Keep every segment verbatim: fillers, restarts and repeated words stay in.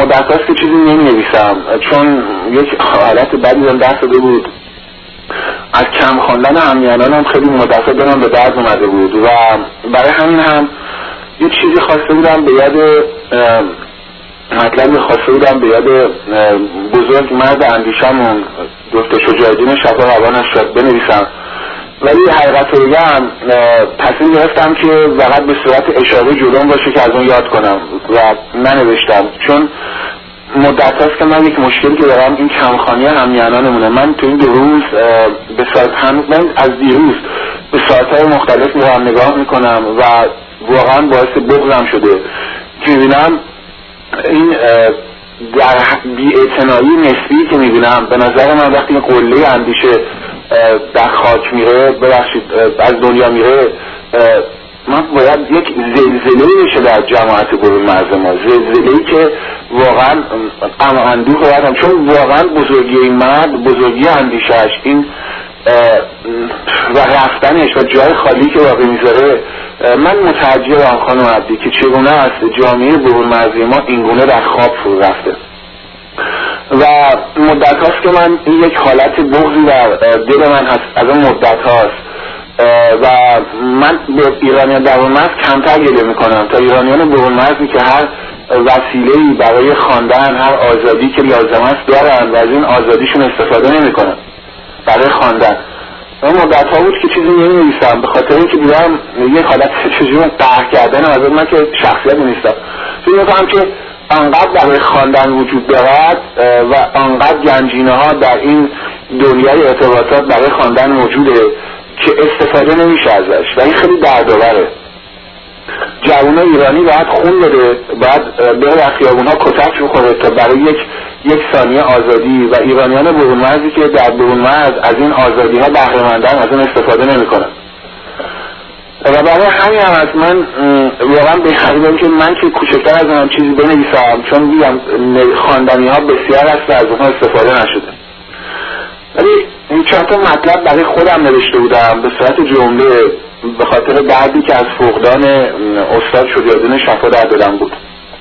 مدت هاست که چیزی نمی نویسم، چون یک حالت بدی بهم دست داده بود. از کم خواندن همیهنانم خیلی مدت ها دارم به درد اومده بود و برای همین هم یه چیزی خواسته بودم به یاد مطلبی خواسته بودم به یاد بزرگ مرد اندیشمون دکتر شجاع‌الدین شفا روانش شد بنویسم، ولی حقیقت رو بگم تصمیم گرفتم که فقط به صورت اشاره جلوم باشه که از اون یاد کنم و ننوشتم، چون مدت هاست که من یک مشکلی که دارم این کمخوانی همیهنانمونه. من تو این دو روز به ساعت هم من از دیروز به ساعتهای مختلف میرم نگاه میکنم و واقعا باعث بغضم شده که میبینم این در بی‌اعتنایی نسبی که میبینم. به نظر من وقتی این قله اندیشه در خاک میره، ببخشید از دنیا میره، من باید یک زلزله بشه در جماعت برون مرز ما، زلزله‌ای که واقعا غم اندوه بردم، چون واقعا بزرگی این مرد، بزرگی اندیشه‌اش، این و رفتنش و جای خالی که واقعی میذاره، من متعجبم خانم عبدی که چگونه است جامعه برون مرزی ما اینگونه در خواب فرو رفته و مدت هاست که من این یک حالت بغضی در دل من هست از اون مدت هاست و من به ایرانیان در برون مرز کمتر گله میکنم تا ایرانیان برون مرزی که هر وسیله‌ای برای خواندن، هر آزادی که لازم است دارن و از این آزادیشون استفاده نمیکنن برای خواندن. اون مدت ها بود که چیزی نمی‌نویسم به خاطر اینکه دیدم یک حالت چجوری قهر کردن از من که شخصیت نیستم. فکر می‌کنم که انقدر برای خواندن وجود دارد و انقدر گنجینه ها در این دنیای ارتباطات برای خواندن موجوده که استفاده نمیشه ازش و این خیلی دردآوره. جوان ایرانی باید خون بده، باید بره در خیابون ها کتک بخوره تا برای یک یک ثانیه آزادی و ایرانیان برون مرزی که در برون مرز از این آزادی ها بهره مندن از اون استفاده نمی کنن. و برای همین هم از من واقعا بهتره که من که کوچکتر از اونم چیزی بنویسم، چون میگم خواندنی ها بسیار است و از اونها استفاده نشده. ولی این چند تا مطلب برای خودم نوشته بودم به صورت جمله به خاطر دردی که از فقدان استاد شجاع‌الدین شفا در دلم بود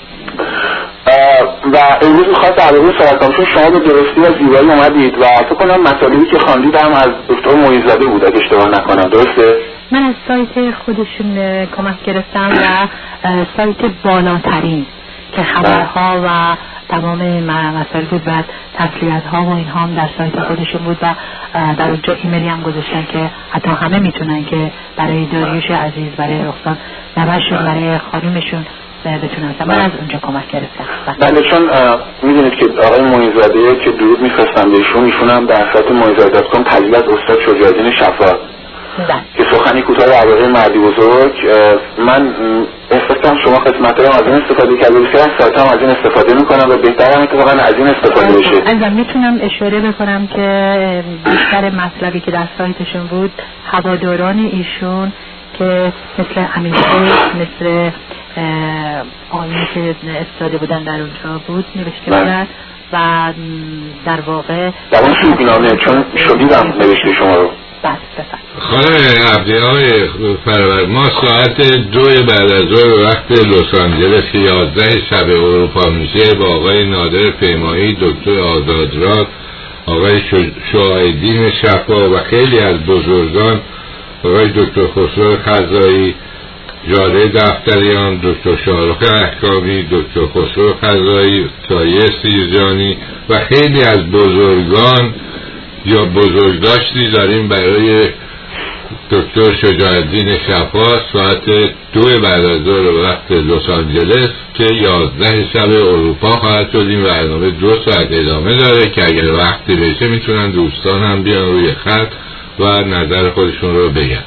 و امروز میخواست در اون صحبت کنم، چون شما به درستی و زیبایی اومدید و فکر کنم مطالبی که خواندید هم از دکتر معین‌زاده بود اگه اشتباه نکنم، درسته؟ من از سایت خودشون کمک گرفتم و سایت بالاترین که خبرها و تمام مسائل بود و تسلیت ها و اینها هم در سایت خودشون بود و در اونجا ایمیلی هم گذاشتن که حتی همه میتونن که برای داریوش عزیز، برای رخصان نوشون، برای خانومشون بتونن. من از اونجا کمک گرفتم. بله، چون میدونید که آقای معین‌زاده که درود میفرستم بهشون، ایشون هم در سایت معین‌زاده دات کام تجلیل از استاد شجاع‌الدین شفا که سخنی کوتاه درباره مردی بزرگ، من احساس کنم شما قسمت‌ها از این استفاده کرده بسیار از سایت هم از این استفاده میکنم و بهتر هم اتفاقا از این استفاده بشه. ازم میتونم اشاره بکنم که بیشتر مطلبی که در سایتشون بود هواداران ایشون که مثل امیر مثل آقایی که استاده بودن در اونجا بود نوشته بودن و در واقع در اون شوگینامه چون شدیدم نوشته شما رو. خانم عبدی های فرور، ما ساعت دو بعد از ظهر وقت لس آنجلس که یازده شب اروپا میشه با آقای نادر پیمایی، دکتر آزادراد، آقای شجاع‌الدین شفا و خیلی از بزرگان، آقای دکتر خسرو خزایی، جاده دفتریان، دکتر شاهرخ احکامی، دکتر خسرو خزایی، سایه سیرجانی و خیلی از بزرگان یا بزرگداشتی داریم برای دکتر شجاع‌الدین شفا ساعت دو بعد از ظهر وقت لس آنجلس که یازده شب اروپا خواهد شد. این برنامه دو ساعت ادامه داره که اگر وقتی بشه میتونن دوستان هم بیان روی خط و نظر خودشون رو بگن.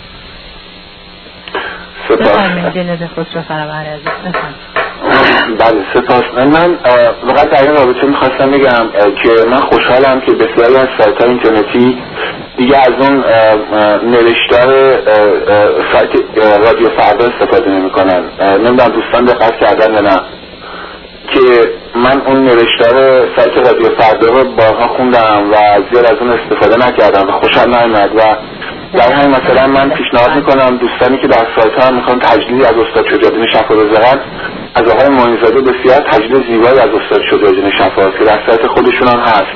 سپاس. بله سپاس. من فقط در این رابطه میخواستم بگم که من خوشحالم که بسیاری از سایت‌های اینترنتی دیگه از اون نوشتار سایت رادیو فردا استفاده نمیکنن. نمیدونم دوستان دقت کردن یا نه که من اون نوشتار سایت رادیو فردا رو بارها خوندم و زیاد از اون استفاده نکردم و خوشم نیامد و در همین مثلا من پیشنهاد میکنم دوستانی که در سایت ها میخوان تجلیلی از استاد شجاعالدین شفا بذارن، از آقای معین‌زاده بسیار تجلیل زیبایی از استاد شجاعالدین شفا که در سایت خودشون هم هست.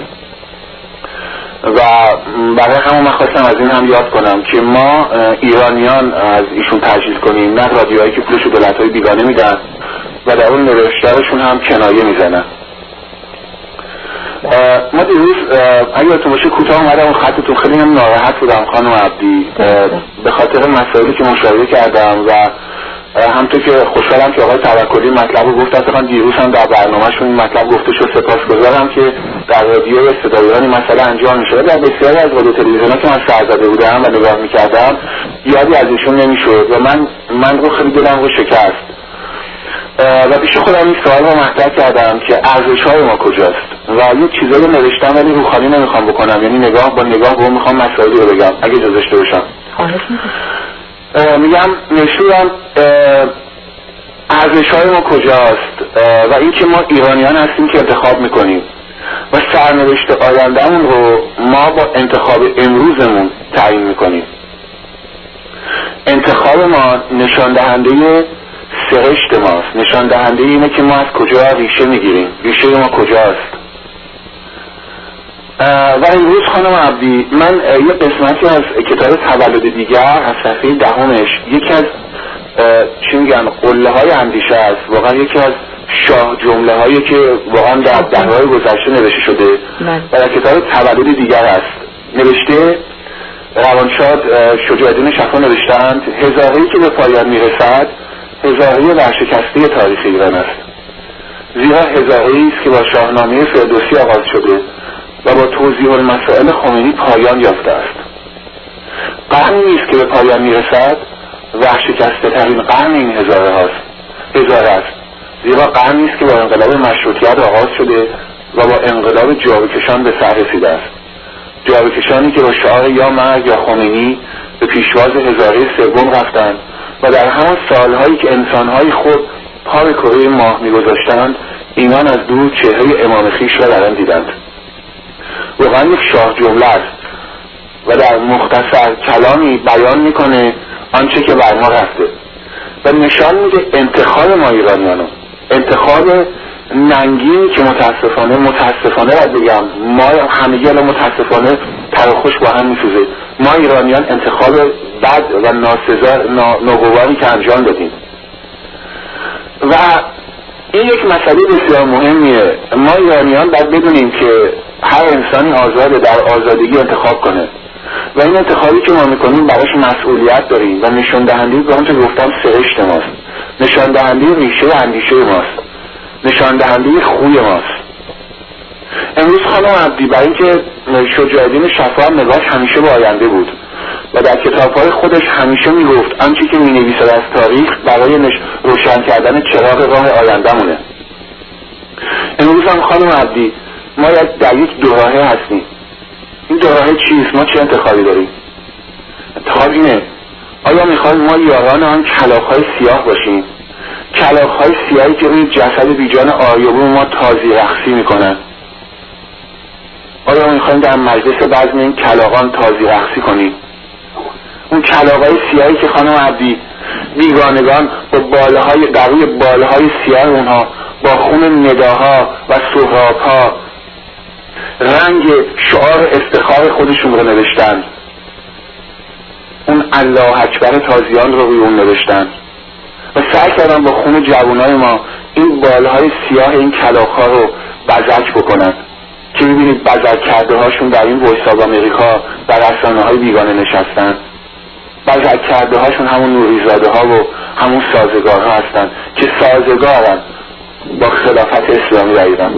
و برای همون من خواستم از این هم یاد کنم که ما ایرانیان از ایشون تجلیل کنیم، نه رادیوهایی که پولش دولت‌های بیگانه میدن و در اون نوشتارشون هم کنایه میزنن. ما دیروز اگه تو باشه کوتاه اومدم و خطتون خیلی هم ناراحت بودم خانم عبدی به خاطر مسائلی که مشاهده کردم و همونطور که خوشحالم که آقای توکلی مطلب رو گفت. اصلا دیروز هم در برنامه‌شون این مطلب گفته شد. سپاسگزارم که در رادیوی صدای ایران این مسئله انجام می‌شد. در بسیاری از رادیو تلویزیون‌ها که من سر زده بودم و نگاه می‌کردم یادی از ایشون نمی‌شد و من من رو خیلی دلم رو شکست و پیش خودم این سوال رو مطرح کردم که ارزش‌های ما کجاست و یه چیزایی رو نوشتم ولی روخانی نمیخوام بکنم، یعنی نگاه با نگاه به اون میخوام مسائلی رو بگم اگه اجازه داشته باشم. میگم نشونم ارزش‌های ما کجاست و اینکه ما ایرانیان هستیم که انتخاب میکنیم و سرنوشت آینده‌مون رو ما با انتخاب امروزمون تعیین میکنیم. انتخاب ما نشان دهنده سرشت ماست، نشان دهنده اینه که ما از کجا ریشه میگیریم، ریشه ما کجاست. و امروز خانم عبدی من یه قسمتی از کتاب تولد دیگر از صفحه دهمش یکی از چی میگن قله های اندیشه است، واقعا یکی از شاه جمله هایی که واقعا در دهه‌های گذشته نوشته شده و در کتاب تولد دیگر است. نوشته روانشاد شجاعالدین شفا نوشتند هزاره‌ای که به پایان میرسد هزاره‌ای ورشکسته تاریخ ایران است، زیرا هزاره‌ای است که با شاهنامه فردوسی آغاز شده و با توضیح المسائل خمینی پایان یافته است. قرنی است که به پایان میرسد ورشکسته ترین قرن این هزاره هاست هزاره است، زیرا قرنی است که با انقلاب مشروطیت آغاز شده و با انقلاب جابه‌کشان به سر رسیده است. جابه‌کشانی که با شعار یا مرگ یا خمینی به پیشواز هزاره سوم رفتند و در همان سالهایی که انسانهای خود پا به کره ماه میگذاشتند اینان از دور چهره امام خویش را در آن دیدند. واقعا یک شاه جمله است و در مختصر کلامی بیان میکنه آنچه که بر ما رفته و نشان میده انتخاب ما ایرانیانو، انتخاب ننگینی که متاسفانه متاسفانه باید بگم ما همگی الان متاسفانه تر و خوش با هم میسوزه، ما ایرانیان انتخاب بد و ناسزا ناگواری که انجام دادیم و این یک مسئله بسیار مهمیه. ما ایرانیان باید بدونیم که هر انسانی آزاده در آزادگی انتخاب کنه و این انتخابی که ما میکنیم براش مسئولیت داریم و نشان دهنده به اون که گفتم سرشت ماست، نشان دهنده ریشه اندیشه ماست، نشان دهنده خوی ماست. امروز خانم عبدی برای اینکه شجاعالدین شفا نگاهش همیشه به آینده بود و در کتاب‌های خودش همیشه میگفت آنچه که مینویسد از تاریخ برای نش... روشن کردن چراغ راه آینده‌مونه. امروز هم خانم عبدی ما در یک دوراهه هستیم. این دوراهه چیست؟ ما چه انتخابی داریم؟ انتخاب اینه آیا میخوایم ما یاران آن کلاغ‌های سیاه باشیم؟ کلاغ‌های سیاهی که روی جسد بیجان آریابون ما تازی رقصی میکنن؟ آیا میخوایم در مجلس بزم این کلاغان تازی رقصی کنیم؟ اون کلاغ‌های سیاهی که خانم عبدی بیگانگان با بالهای قوی بالهای سیاه اونها با خون نداها و سهراب‌ها رنگ شعار افتخار خودشون رو نوشتن، اون الله اکبر تازیان رو روی اون نوشتن و سعی کردن با خون جوانای ما این بالهای سیاه این کلاغ‌ها رو بزک بکنن که میبینید بزک کرده هاشون در این وایس آف امریکا در رسانه های بیگانه نشستن. بزک کرده هاشون همون نوریزاده ها و همون سازگار ها هستن که سازگارن با خلافت اسلامی در ایران.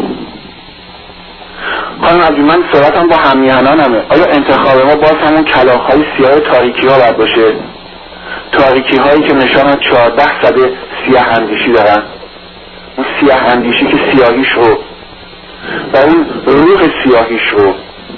خانم عبدی من صحبتم با همیهنانمه. آیا انتخاب ما باز همون کلاغ های سیاه تاریکی ها باید باشه؟ تاریکی هایی که نشان از چهارده صده سیاه اندیشی دارن، اون سیاه اندیشی که سیاهیش رو و اون روح سیاهیش رو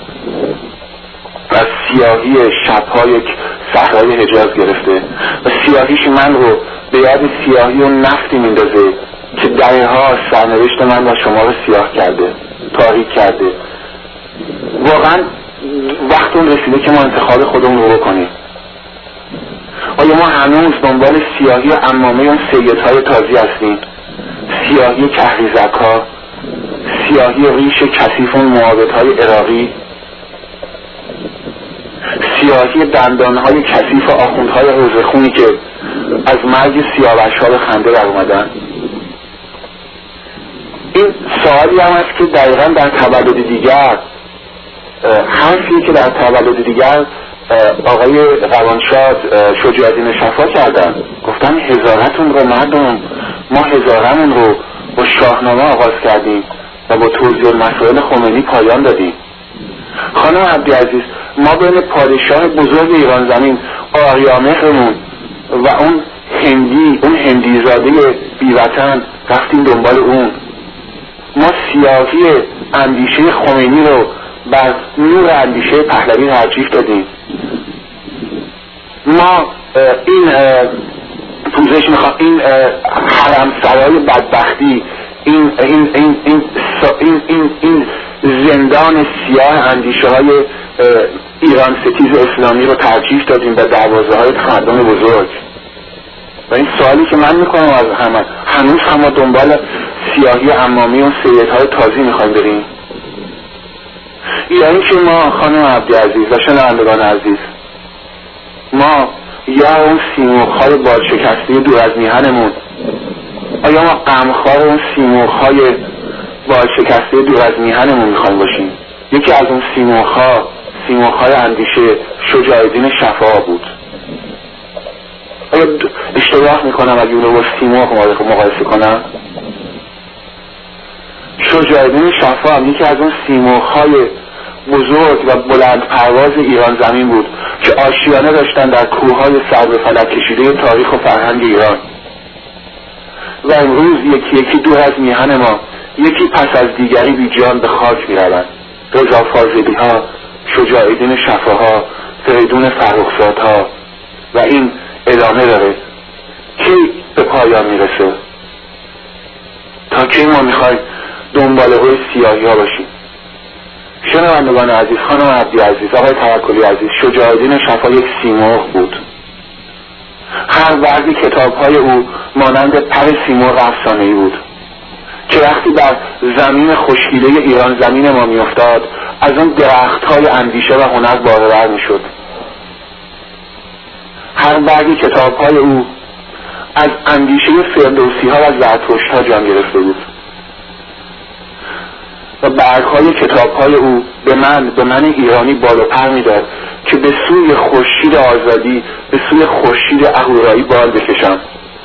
و سیاهی شبهای صحرای حجاز گرفته و سیاهیش من رو به یاد سیاهی و نفتی میندازه که دهه‌ها سرنوشت من و شما رو سیاه کرده، تاریک کرده. واقعا وقت اون رسیده که ما انتخاب خودمون رو بکنیم. آیا ما هنوز دنبال سیاهی عمامه اون سیدهای تازی هستیم؟ سیاهی کهریزک ها، سیاهی ریش کثیف اون معابدهای عراقی، سیاهی دندانهای کثیف آخوندهای حوضه خونی که از مرگ سیاوش ها به خنده در اومدن. این سوالی هم است که دقیقا در تولد دیگر، حرفی که در تولد دیگر آقای روانشاد شجاع‌الدین شفا کردن، گفتن هزارتون رو مردم، ما هزارمون رو با شاهنامه آغاز کردیم و با توضیح مسائل خمینی پایان دادیم. خانم عبدالعزیز، ما بین پادشاه بزرگ ایران زمین آریامهرمون و اون هندی، اون هندیزاده بیوطن رفتیم دنبال اون. ما سیاهی اندیشه خمینی رو بر نور اندیشه پهلوی ترجیح دادیم. ما این پوزش میخوام، این حرم سرای بدبختی، این این این این این این, این زندان سیاه اندیشه های ایران ستیز اسلامی رو ترجیح دادیم به دروازه های تمدن بزرگ. و این سوالی که من میکنم از همه، هنوز هم ما دنبال سیاهی عمامی و سیدهای تازی میخوایم بریم، یا اینکه ما خانم عبدالعزیز و شنوندگان عزیز، ما یا اون سیمرغ‌های بال-شکسته دور از میهنمون، آیا ما غمخوار اون سیمرغ‌های بال-شکسته دور از میهنمون میخوایم باشیم؟ یکی از اون سیمرغ‌ها سیمرغ‌های اندیشه شجاع‌الدین شفا بود. آیا اشتباه میکنم اگه اونو با سیمرغ مقایسه کنم؟ شجاع‌الدین شفا هم یکی از اون سیمرغ‌های بزرگ و بلند پرواز ایران زمین بود که آشیانه داشتن در کوههای سر به فلک کشیده تاریخ و فرهنگ ایران. و امروز یکی یکی دور از میهن ما، یکی پس از دیگری بی جان به خاک میروند. رضا فاضلی ها، شجاع‌الدین شفاها، فریدون فرخزادها، و این ادامه داره. کی به پایان میرسه؟ تا کی ما میخوایم دنباله های سیاهی ها باشیم؟ شنوندگان عزیز، خانم عبدالعزیز، آقای توکلی عزیز، شجاع‌الدین شفا یک سیمرغ بود. هر برگ کتاب‌های او مانند پر سیمرغ افسانه‌ای بود که وقتی بر زمین خشکیده ایران زمین ما میافتاد، از اون درخت‌های اندیشه و هنر بارور میشد. هر برگ کتاب‌های او از اندیشه فردوسی‌ها و زرتشت‌ها جان گرفته بود و برگ‌های کتاب‌های او به من به من ایرانی بال و پر می‌داد که به سوی خورشید آزادی، به سوی خورشید اهورایی بال بکشم.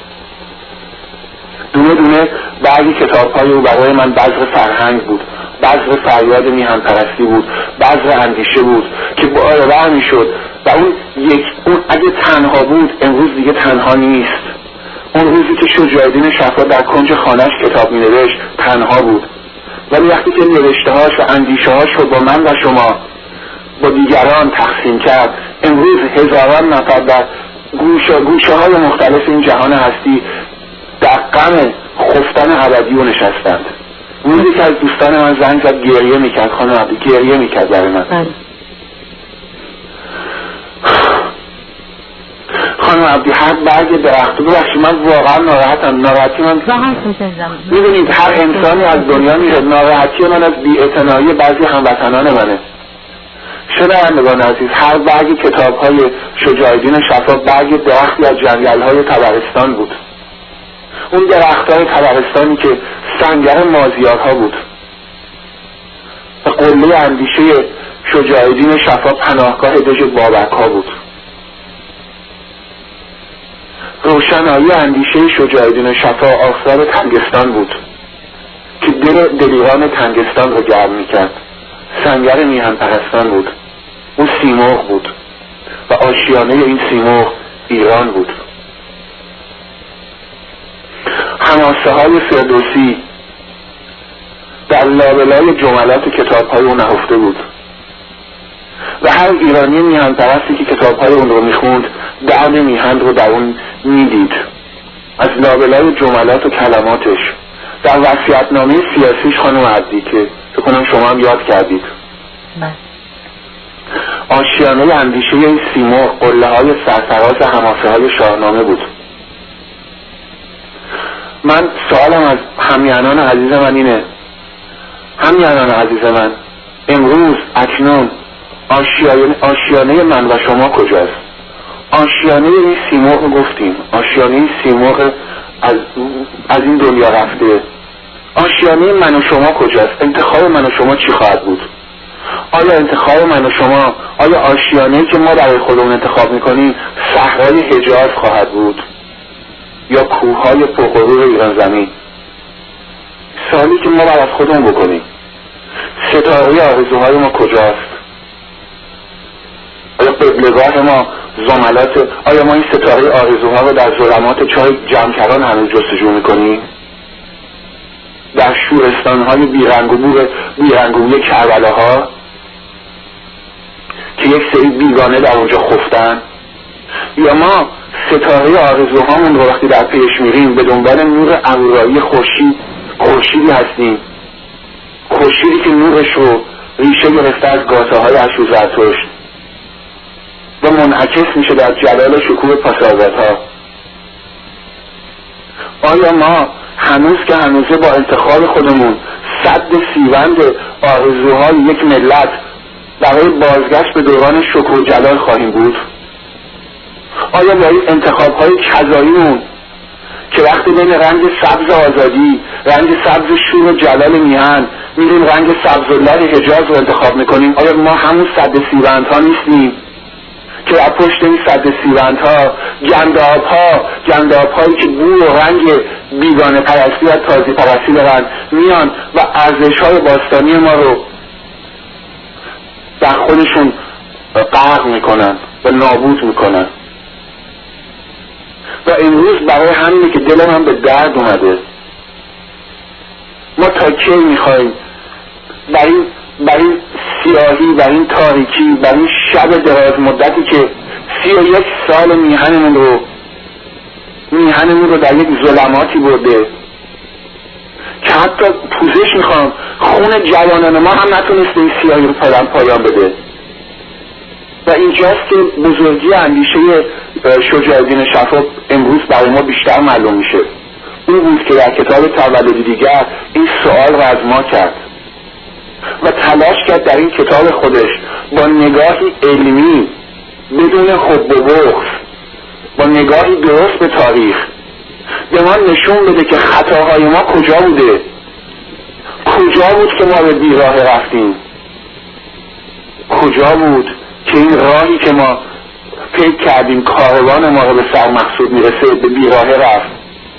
دونه دونه برگ کتاب‌های او برای من بذر فرهنگ بود، بذر فریاد میهن پرستی بود، بذر اندیشه بود که بارور می‌شد و اون یک اون اگه تنها بود امروز دیگه تنها نیست. اون روزی که شجاع‌الدین شفا در کنج خانه‌اش کتاب می‌نوشت تنها بود، ولی وقتی که نوشته‌هاش و اندیشه‌هاش رو با من و شما با دیگران تقسیم کرد، امروز هزاران نفر در گوشه گوشه های مختلف این جهان هستی در غم خفتن ابدی و نشستند. روزی که از دوستان من زنگ زد گریه میکرد، خانم عبدی گریه میکرد برای من. خانم عبدی هر برگ درخت، ببخشید من واقعا ناراحتم، ناراحتی من میدونید هر انسانی از دنیا میره، ناراحتی من از بی‌اعتنایی بعضی هموطنان منه. شنوندگان عزیز، هر برگ کتاب‌های شجاع‌الدین شفا برگ درختی از جنگل‌های طبرستان بود. اون درخت‌های طبرستانی که سنگر مازیارها بود و قله اندیشه شجاع‌الدین شفا پناهگاه دژ بابک‌ها بود. روشنایی اندیشه شجاع‌الدین شفا آثار تنگستان بود که دل دلیران تنگستان رو گرم می‌کرد. سنگر میهن پرستان بود، اون سیمرغ بود و آشیانه این سیمرغ ایران بود. حماسه های فردوسی در لابلای جملات کتاب های اون نهفته بود و هر ایرانی میهن پرستی که کتاب های اون رو میخوند درد میهن رو در اون میدید از لابلای جملات و کلماتش. در وصیت‌نامه سیاسیش خانم عبدی که فکر کنم شما هم یاد کردید، آشیانه اندیشه این سیمرغ قله های سرفراز حماسه های شاهنامه بود. من سوالم از همیهنان عزیز من اینه، همیهنان عزیز من، امروز اکنون آشیانه, آشیانه من و شما کجاست؟ آشیانه این سیمرغ گفتیم، آشیانه این سیمرغ از, از این دنیا رفته، آشیانه من و شما کجاست؟ انتخاب من و شما چی خواهد بود؟ آیا انتخاب من و شما، آیا آشیانه‌ای که ما برای خودمون انتخاب میکنیم صحرای حجاز خواهد بود یا کوههای پرغرور ایران زمین؟ سوالی که ما باید از خودمون بکنیم. ستاره آرزوهای ما کجاست؟ آیا قبلگاه ما زملات، آیا ما این ستاره آرزوها رو در ظلمات چای جمکران هنوز جستجو میکنیم؟ در شورستانهای بیرنگ و بوی بیرنگ و بوی کربلاها که یک سری بیگانه در اونجا خفتن؟ یا ما ستاره آرزوهامون رو وقتی در پیش میریم به دنبال نور اورایی خورشید خورشیدی هستیم، خورشیدی که نورش رو ریشه گرفته از گاته های اشو زرتشت و منعکس میشه در جلال شکوه پاسارگادها. آیا ما هنوز که هنوزه با انتخاب خودمون سد سیوند آرزوهای یک ملت برای بازگشت به دوران شکوه و جلال خواهیم بود؟ آیا با این انتخاب‌های کذاییمون که وقتی بین رنگ سبز آزادی، رنگ سبز شور و جلال میهن میریم رنگ سبز الله حجاز رو انتخاب میکنیم، آیا ما همون سد سیوندها نیستیم که در پشت این سد سیوندها گنداب‌ها گنداب‌هایی که بو و رنگ بیگانه پرستی و تازی پرستی دارن میان و ارزش‌های باستانی ما رو در خودشون غرق میکنن و نابود میکنن؟ و امروز برای همینه که دل من به درد اومده. ما تا کی میخوایم بر این بر این سیاهی، بر این تاریکی، بر این شب دراز مدتی که سی و یک سال میهنمون رو میهنمون رو در یک ظلماتی برده که حتی پوزش میخوام خون جوانان ما هم نتونسته این سیاهی رو پایان بده. و اینجاست که بزرگی اندیشه شجاع‌الدین شفا امروز برای ما بیشتر معلوم میشه. اون بود که در کتاب تولدی دیگر این سوال رو از ما کرد و تلاش کرد در این کتاب خودش با نگاهی علمی بدون حب و بغض، با نگاهی درست به تاریخ به ما نشون بده که خطاهای ما کجا بوده، کجا بود که ما به بیراه رفتیم، کجا بود که این راهی که ما فکر کردیم کاروان ما رو به سر مقصود میرسه به بیراهه رفت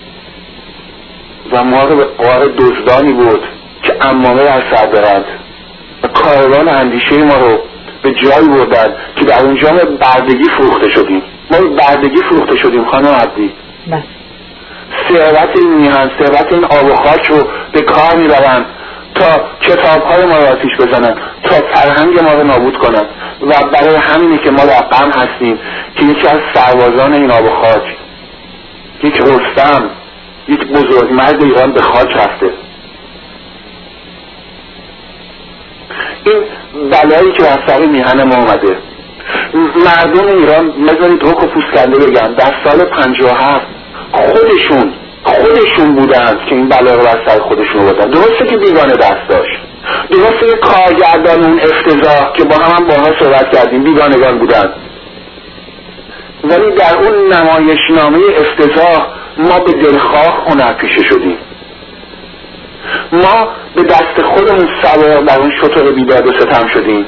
و ما رو به غار دزدانی بود که عمامه در سر دارد و کاروان اندیشه ما رو به جایی بردن که در اونجا ما بردگی فروخته شدیم. ما بردگی فروخته شدیم خانم عبدی. ثروت این میهن، ثروت این آب و خاک رو به کار میبرن تا کتاب‌های ما رو آتیش بزنن، تا فرهنگ ما رو نابود کنن. و برای همینه که ما در غم هستیم که یکی از سربازان این آب و خاک، یک رستم، یک بزرگمرد ایران به خاک رفته. این بلایی که از سر میهن ما اومده، مردم ایران بذارید رک و پوسکنده بگم در سال پنجاه و هفت خودشون خودشون بودند که این بلا رو بر سر خودشون آوردن. درسته که بیگانه دست داشت، درسته که کارگردان اون افتضاح که با هم هم با ما صحبت کردیم بیگانگان بودن، ولی در اون نمایشنامه افتضاح ما به دلخواه هنرپیشه شدیم. ما به دست خودمون سوار بر اون شتر بیداد و ستم شدیم.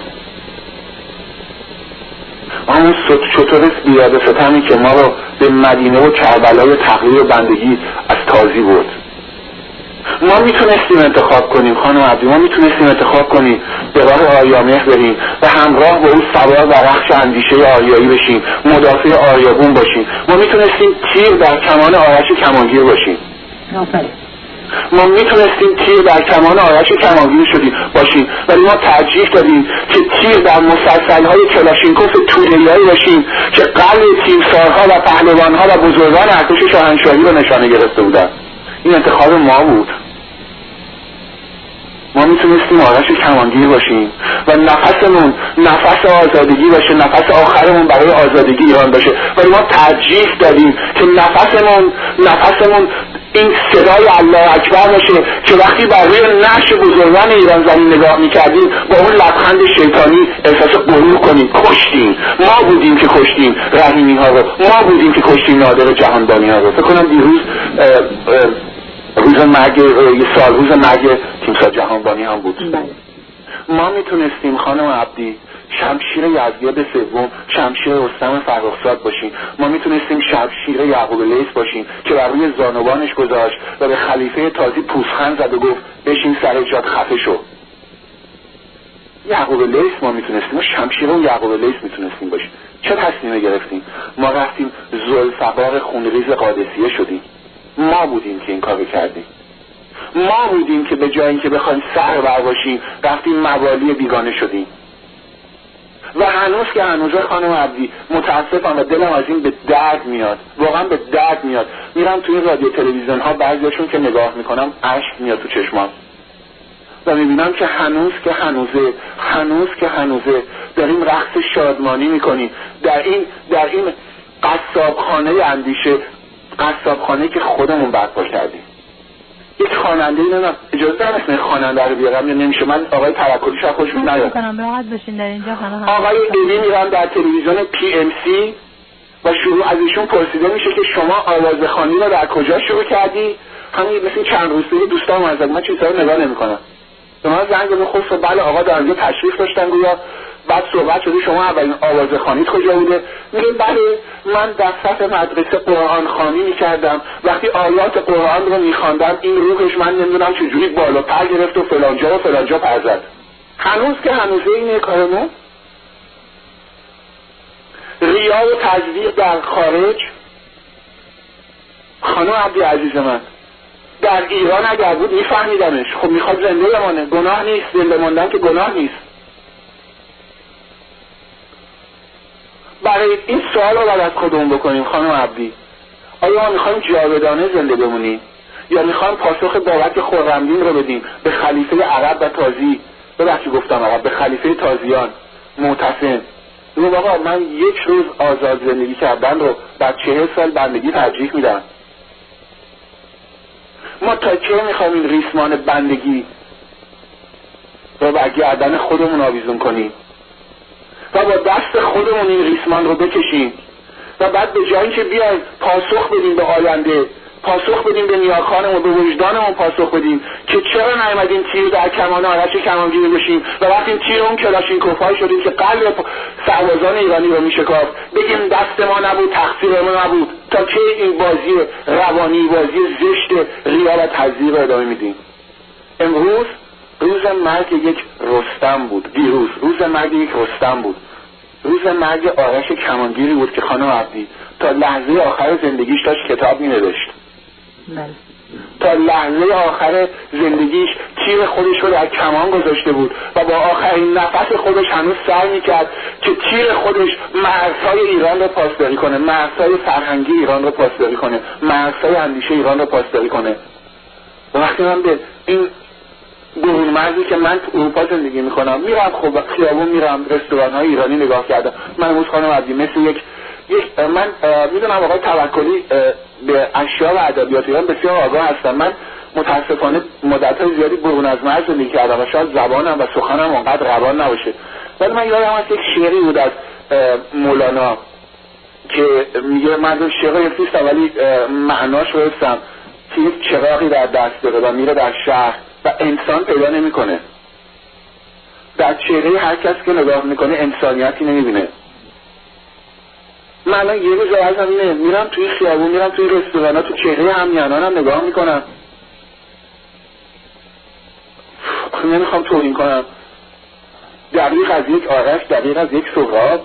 همون شتر بیداد و ستمی که ما رو به مدینه و کربلای تقریر و بندگی از تازی برد. ما میتونستیم انتخاب کنیم خانم عبدی، ما میتونستیم انتخاب کنیم به راه آریامهر بریم و همراه با اون سوار و رخش اندیشه آریایی بشیم، مدافع آریابون باشیم. ما میتونستیم تیر در کمان آرش کمانگیر باشیم. ما میتونستیم تیر در کمان آرش کمانگیر شدیم باشیم، ولی ما ترجیح دادیم که تیر در مسلسل‌های کلاشینکوف توره‌ای باشیم که قلب تیمسارها و پهلوانها و بزرگان ارتش شاهنشاهی رو نشانه گرفته بودن. این انتخاب ما بود. ما میتونستیم آرش کمانگیر باشیم و نفسمون نفس آزادگی باشه، نفس آخرمون برای آزادگی ایران باشه، ولی ما ترجیح دادیم که نفسمون نفسمون این صدای الله اکبر باشه که وقتی بر روی نقش بزرگان ایران زمین نگاه میکردیم با اون لبخند شیطانی احساس غرور کنیم. کشتیم، ما بودیم که کشتیم رحیمی ها رو، ما بودیم که کشتیم نادر جهانبانی ها رو. فکر کنم دیروز روز مرگ یه سال روز مرگ تیمسار جهانبانی هم بود. ما میتونستیم خانم عبدی شمشیر یزدگرد سوم، شمشیر رستم فرخزاد باشیم. ما میتونستیم شمشیر یعقوب لیث باشیم که بر روی زانوانش گذاشت و به خلیفه تازی پوزخند زد و گفت بشین سر جات خفه شو. یعقوب لیث ما میتونستیم، ما شمشیر اون یعقوب لیث میتونستیم باشیم. چه تصمیمی گرفتیم؟ ما رفتیم ذوالفقار خونریز قادسیه شدیم. ما بودیم که این کارو کردیم. ما بودیم که به جای اینکه بخوایم سر برداشتیم رفتیم موالی بیگانه شدیم. و هنوز که هنوزه خانم عبدی متاسفم و دلم از این به درد میاد، واقعا به درد میاد. میرم توی رادیو تلویزیون ها بعضیاشون که نگاه میکنم اشک میاد تو چشمام و میبینم که هنوز که هنوزه هنوز که هنوزه داریم رقص شادمانی میکنیم در این در این قصابخانه اندیشه، قصابخانه که خودمون برپا کردیم. یک خواننده اینا اجازه دارم اسم خواننده رو بیارم یا نمیشه؟ من آقای توکلی شاه خوش میاد میکنم راحت بشین در اینجا. همه آقای ایدی میرن در تلویزیون پی ام سی و شروع از ایشون پرسیده میشه که شما آوازخوانی رو در کجا شروع کردی؟ همین مثل چند روز پیش دوستام از من چیزا رو نگاه نمیکنم. به من زنگ زدن خب بله آقا در اینجا تشریف داشتن گویا، بعد صحبت شده شما اولین آوازخوانیت کجا بوده؟ میگه بله من در سطح مدرسه قرآن خوانی میکردم، وقتی آیات قرآن رو میخواندم این روحش من نمیدونم چجوری بالا پر گرفت و فلانجا و فلانجا پر زد. هنوز که هنوزه اینه کارمون. ریا و تزویر در خارج. خانم عبدی عزیز من در ایران اگر بود میفهمیدمش. خب میخواد زنده بمانه، گناه نیست، زنده ماندن که گناه نیست. برای این سوال رو باید از خودمون بکنیم خانم عبدی، آیا ما میخوایم جاودانه زنده بمونیم یا میخوایم پاسخ بابت خرمدین رو بدیم به خلیفه عرب و تازی، ببخشید گفتم عرب، به خلیفه تازیان معتصم؟ بگم آقا من یک روز آزاد زندگی کردن رو بعد چهل سال بندگی ترجیح میدم. ما تا کی میخوایم این ریسمان بندگی رو بر گردن خودمون آویزون کنیم و با دست خودمون این ریسمان رو بکشیم و بعد به جایی که بیایم پاسخ بدیم به آینده، پاسخ بدیم به نیاکانمون، به وجدانمون پاسخ بدیم که چرا نیامدیم تیر در کمان آرش کمانگیر بشیم و وقتی تیر اون کلاشینکوف‌های شدیم که قلب سربازان ایرانی رو میشکافت، بگیم دست ما نبود، تقصیر ما نبود. تا کی این بازی روانی، بازی زشت ریا و تزویر رو ادامه میدیم؟ امروز روز مرگ یک رستم بود، دیروز روز مرگ یک رستم بود، روز مرگ آرش کمانگیری بود که خانم عبدی تا لحظه آخر زندگیش داشت کتاب می‌نوشت. بله. تا لحظه آخر زندگیش تیر خودش رو در کمان گذاشته بود و با آخرین نفس خودش هنوز سعی میکرد که تیر خودش مرزهای ایران رو پاسداری کنه، مرزهای فرهنگی ایران رو پاسداری کنه، مرزهای اندیشه ایران رو پاسداری کنه. و وقتی من به این برون مرزی که من تو اروپا زندگی میکنم میرم، خب خیابون میرم، رستوران های ایرانی نگاه کردم، من امروز خانم عبدی مثل یک یک من میدونم آقای توکلی به اشیاء و ادبیات ایران بسیار آگاه هستم. من متاسفانه مدت‌های زیادی برون از مرز زندگی کردم و شاید زبانم و سخنم اونقدر روان نباشه، ولی من یادم هست یک شعری بود از مولانا که میگه من رو شعر یفتیستم ولی معناش رو حفظم که یک چراغی در دست داره و میره در شهر و انسان پیدا نمیکنه. در چهره هر کس که نگاه میکنه انسانیتی نمیبینه. من الان یه روز ازم اینه میرم توی خیابون، میرم توی رستوران، تو چهره همیهنانم نگاه میکنم، نمیخوام توهین کنم، دقیق از یک آرش، دقیق از یک سهراب،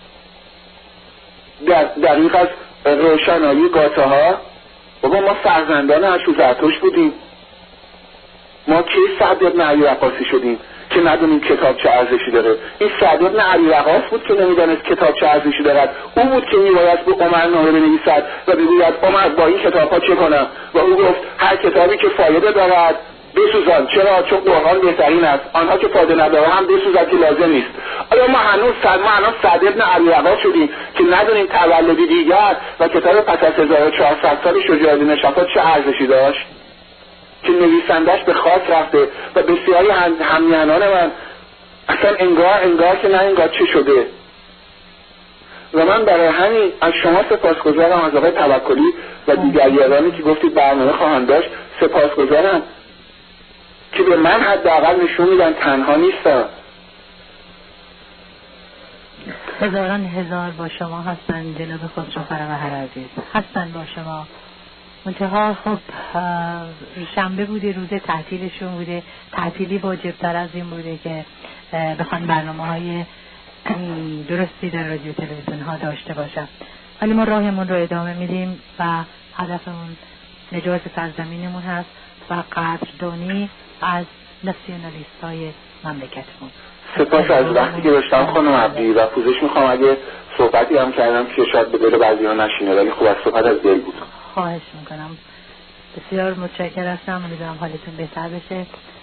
دقیق از روشنایی گاته ها. بابا ما فرزندان اشو زرتشت بودیم، ما کی سعد ابن علی وقاصی شدیم که ندونیم کتاب چه ارزشی داره؟ این سعد ابن علی وقاص بود که نمیدانست کتاب چه ارزشی دارد. او بود که میبایست به عمر نامه بنویسد و بگوید عمر با این کتاب ها چه کنم؟ و او گفت هر کتابی که فایده دارد بسوزان. چرا؟ چون قرآن بهترین است. آنها که فایده نداره هم بسوزن که لازم نیست. آیا ما هنوز صد ما هنوز صد ابن علیوقا شدیم که ندونیم تولدی دیگر و کتاب پس از هزار و چهارصد سال شجاع الدین شفا چه ارزشی داشت که نویسندش به خاک رفته و بسیاری همیهنان من اصلا انگار انگار که نه انگار چه شده. و من برای همین از شما سپاسگزارم، از آقای توکلی و دیگر یارانی که گفتید برنامه خواهند داشت سپاسگزارم که به من حداقل نشون میدن تنها نیستم. هزاران هزار با شما هستن جناب خسرو فرور عزیز، هستن با شما. منتها خب شنبه بوده، روز تعطیلشون بوده، تعطیلی واجبتر از این بوده که بخوان برنامه های درستی در رادیو تلویزیون ها داشته باشن. ولی ما راهمون رو ادامه میدیم و هدفمون نجات سرزمینمون هست و قدردانی از ناسیونالیست های مملکتمون. سپاس از وقتی که داشتم خانم عبدی و پوزش میخوام اگه صحبتی هم کردم که شاید به دل بعضی ها نشینه، ولی خوب از صحبت از دل بود. خواهش میکنم، بسیار متشکر هستم. امیدوارم حالتون بهتر بشه.